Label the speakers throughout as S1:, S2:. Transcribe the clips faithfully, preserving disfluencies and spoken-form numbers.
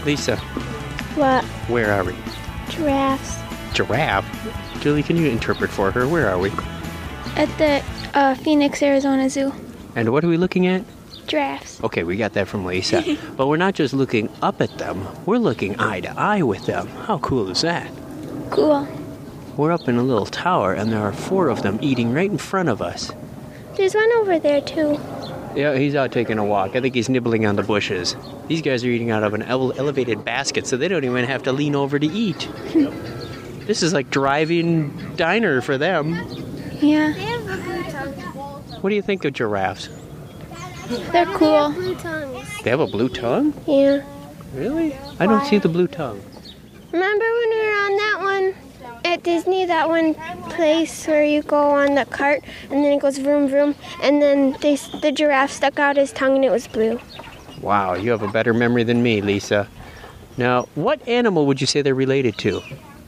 S1: Lisa,
S2: What?
S1: where are we?
S2: Giraffes.
S1: Giraffe? Julie, can you interpret for her? Where are we?
S2: At the uh, Phoenix, Arizona Zoo.
S1: And what are we looking at?
S2: Giraffes.
S1: Okay, we got that from Lisa. But we're not just looking up at them. We're looking eye to eye with them. How cool is that?
S2: Cool.
S1: We're up in a little tower, and there are four of them eating right in front of us.
S2: There's one over there, too.
S1: Yeah, he's out taking a walk. I think he's nibbling on the bushes. These guys are eating out of an ele- elevated basket, so they don't even have to lean over to eat. This is like driving diner for them.
S2: Yeah.
S1: What do you think of giraffes?
S2: They're cool.
S3: Blue tongues.
S1: They have a blue tongue?
S2: Yeah.
S1: Really? I don't see the blue tongue.
S2: Remember when we were on that one at Disney, that one place where you go on the cart and then it goes vroom vroom, and then they, the giraffe stuck out his tongue and it was blue.
S1: Wow, you have a better memory than me, Lisa. Now, what animal would you say they're related to?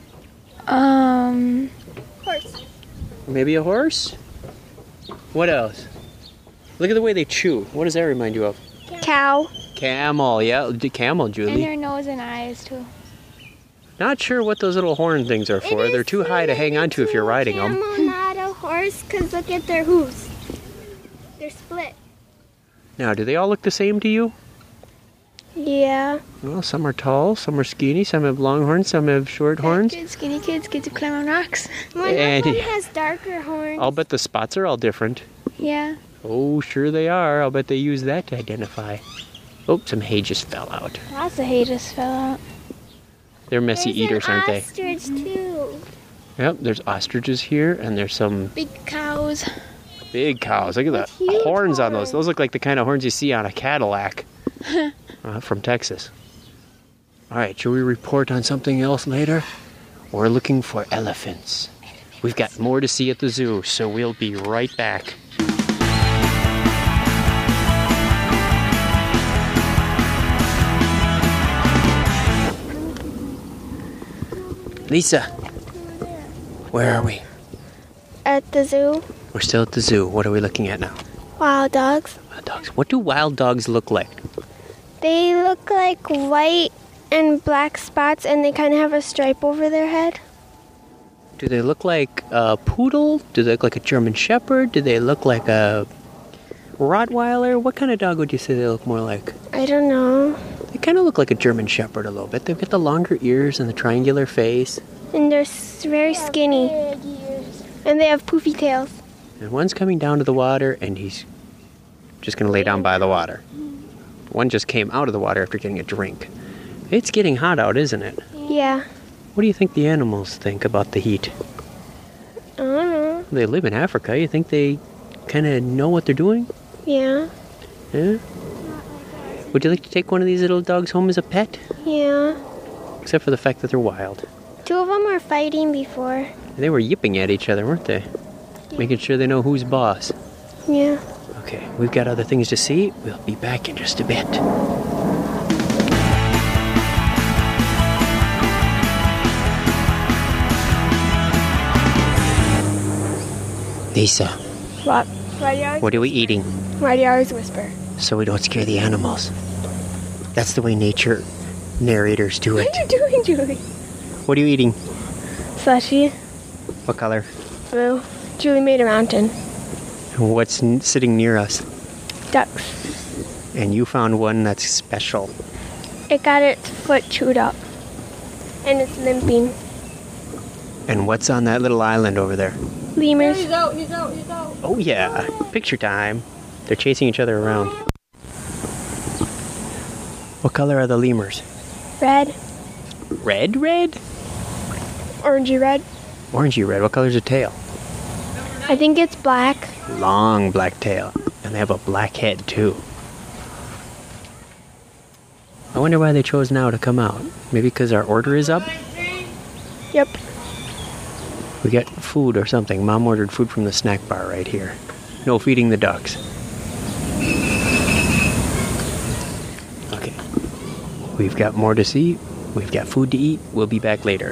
S2: Um,
S3: Horse.
S1: Maybe a horse? What else? Look at the way they chew. What does that remind you of?
S2: cow.
S1: Camel, yeah, d- camel,
S2: And
S1: Julie.
S2: their nose and eyes, too.
S1: Not sure what those little horn things are for. They're too high to hang on to if you're riding them.
S3: Camel, not a horse, because look at their hooves. They're split.
S1: Now, do they all look the same to you?
S2: Yeah.
S1: Well, some are tall, some are skinny, some have long horns, some have short horns.
S2: Kids, skinny kids get to climb on rocks.
S3: One
S1: And-
S3: of them has darker horns.
S1: I'll bet the spots are all different.
S2: Yeah.
S1: Oh, sure they are. I'll bet they use that to identify. Oh, some hay just fell out.
S2: Lots of hay just fell out.
S1: They're messy
S3: There's
S1: eaters,
S3: an
S1: aren't they?
S3: ostrich too.
S1: Yep, there's ostriches here, and there's some
S2: Big cows.
S1: big cows. Look at the
S3: Huge
S1: horns on those.
S3: horns.
S1: Those look like the kind of horns you see on a Cadillac uh, from Texas. All right, should we report on something else later? We're looking for elephants. We've got more to see at the zoo, so we'll be right back. Lisa, where are we?
S2: At the zoo.
S1: We're still at the zoo. What are we looking at now?
S2: Wild dogs.
S1: Wild dogs. What do wild dogs look like?
S2: They look like white and black spots, and they kind of have a stripe over their head.
S1: Do they look like a poodle? Do they look like a German Shepherd? Do they look like a Rottweiler? What kind of dog would you say they look more like?
S2: I don't know.
S1: They kind of look like a German Shepherd a little bit. They've got the longer ears and the triangular face.
S2: And they're s- very skinny.
S3: Big ears.
S2: And they have poofy tails.
S1: And one's coming down to the water, and he's just going to lay down by the water. One just came out of the water after getting a drink. It's getting hot out, isn't it?
S2: Yeah.
S1: What do you think the animals think about the heat?
S2: I don't know.
S1: They live in Africa. You think they kind of know what they're doing?
S2: Yeah.
S1: Yeah? Would you like to take one of these little dogs home as a pet?
S2: Yeah.
S1: Except for the fact that they're wild.
S2: Two of them were fighting before.
S1: They were yipping at each other, weren't they? Making sure they know who's boss.
S2: Yeah.
S1: Okay, we've got other things to see. We'll be back in just a bit. Lisa,
S2: What?
S1: what are we eating
S2: Why do you always whisper?
S1: so we don't scare the animals? That's the way nature narrators do it.
S2: What are you doing, Julie?
S1: What are you eating?
S2: Slushy.
S1: What color?
S2: Blue. Julie made a mountain.
S1: What's n- sitting near us?
S2: Ducks.
S1: And you found one that's special.
S2: It got its foot chewed up. And it's limping.
S1: And what's on that little island over there?
S2: Lemurs.
S3: He's out, he's out, he's out.
S1: Oh yeah, picture time. They're chasing each other around. What color are the lemurs?
S2: Red.
S1: Red, red?
S2: Orangey red.
S1: Orangey red. What color's the tail?
S2: I think it's black.
S1: Long black tail. And they have a black head too. I wonder why they chose now to come out. Maybe because our order is up?
S2: Yep.
S1: We got food or something. Mom ordered food from the snack bar right here. No feeding the ducks. Okay. We've got more to see. We've got food to eat. We'll be back later.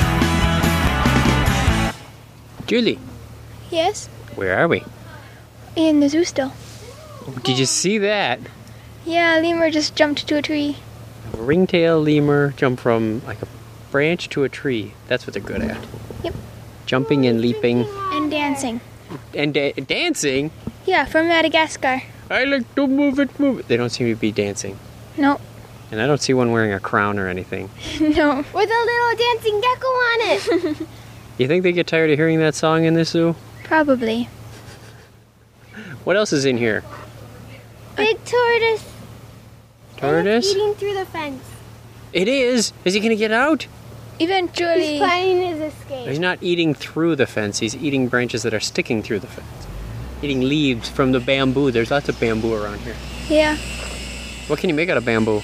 S1: Julie,
S2: Yes?
S1: where are we?
S3: in the zoo still.
S1: Did you see that?
S3: Yeah, lemur just jumped to a tree.
S1: A ringtail lemur jump from like a branch to a tree. That's what they're good at.
S3: Yep.
S1: Jumping and leaping
S3: And dancing.
S1: and da- dancing.
S3: Yeah, from Madagascar.
S1: I like to move it, move it. They don't seem to be dancing.
S3: No.
S1: And I don't see one wearing a crown or anything.
S3: No.
S2: With a little dancing gecko on it.
S1: You think they get tired of hearing that song in this zoo?
S3: Probably.
S1: What else is in here?
S2: Big tortoise.
S1: Tortoise?
S2: Eating through the fence.
S1: It is. Is he going to get out?
S3: Eventually.
S2: He's planning his escape.
S1: He's not eating through the fence. He's eating branches that are sticking through the fence. Eating leaves from the bamboo. There's lots of bamboo around here.
S3: Yeah.
S1: What can you make out of bamboo?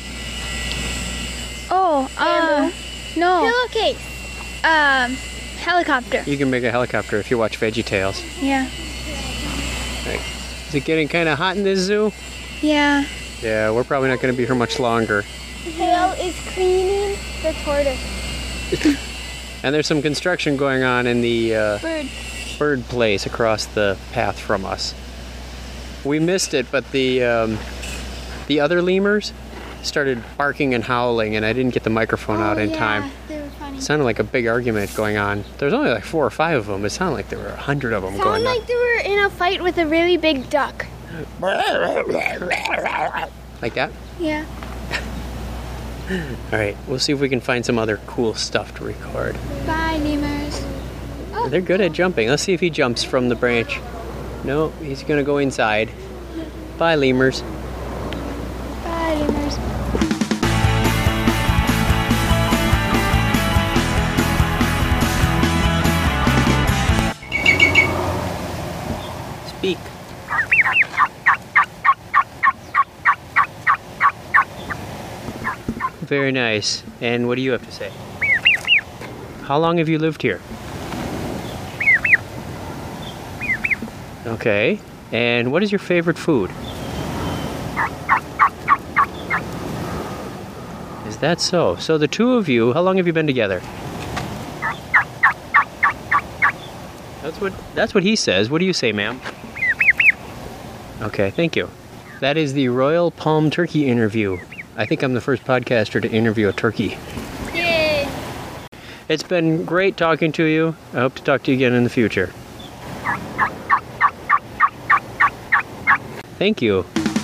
S3: Oh, uh, no.
S2: Pillowcase.
S3: Um, helicopter.
S1: You can make a helicopter if you watch VeggieTales.
S3: Yeah.
S1: Right. Is it getting kind of hot in this zoo?
S3: Yeah.
S1: Yeah, we're probably not going to be here much longer.
S2: Tail is cleaning the tortoise.
S1: And there's some construction going on in the uh,
S3: Bird.
S1: bird place across the path from us. We missed it, but the um, the other lemurs started barking and howling, and I didn't get the microphone out in time.
S3: They were funny.
S1: It sounded like a big argument going on. There was only like four or five of them. It sounded like there were a hundred of them
S2: Sound
S1: going
S2: like they were in a fight with a really big duck.
S1: on. Like that?
S3: Yeah.
S1: All right, we'll see if we can find some other cool stuff to record.
S3: Bye, lemurs.
S1: They're good at jumping. Let's see if he jumps from the branch. No, he's gonna go inside. Bye, lemurs.
S3: Bye, lemurs.
S1: Speak. Very nice. And what do you have to say? How long have you lived here? Okay. And what is your favorite food? Is that so? So the two of you, how long have you been together? That's what that's what he says. What do you say, ma'am? Okay, thank you. That is the Royal Palm Turkey interview. I think I'm the first podcaster to interview a turkey.
S2: Yay.
S1: It's been great talking to you. I hope to talk to you again in the future. Thank you.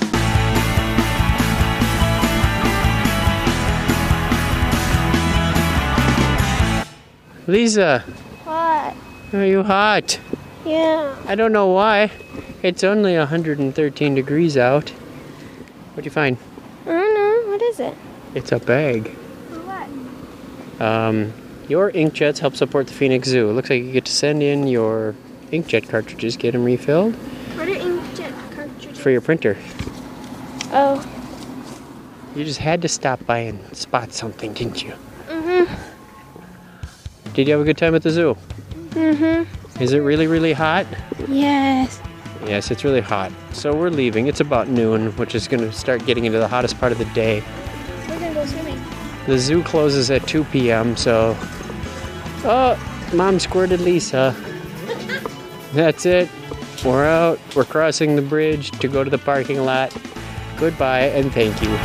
S1: Lisa,
S2: What?
S1: are you hot?
S2: Yeah.
S1: I don't know why. It's only one hundred thirteen degrees out. What'd you find?
S2: I don't know. What is it?
S1: It's a bag.
S2: What?
S1: Um, your inkjets help support the Phoenix Zoo. It looks like you get to send in your inkjet cartridges, get them refilled
S2: What are inkjet cartridges?
S1: for your printer.
S2: Oh.
S1: You just had to stop by and spot something, didn't you?
S2: Mm-hmm.
S1: Did you have a good time at the zoo?
S2: Mm-hmm.
S1: Is it really, really hot?
S3: Yes.
S1: Yes, it's really hot. So we're leaving. It's about noon, which is going to start getting into the hottest part of the day.
S3: We're gonna go swimming.
S1: The zoo closes at two p.m., so... Oh, Mom squirted Lisa. That's it. We're out. We're crossing the bridge to go to the parking lot. Goodbye, and thank you.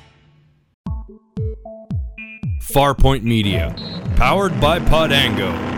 S4: Farpoint Media, powered by Podango.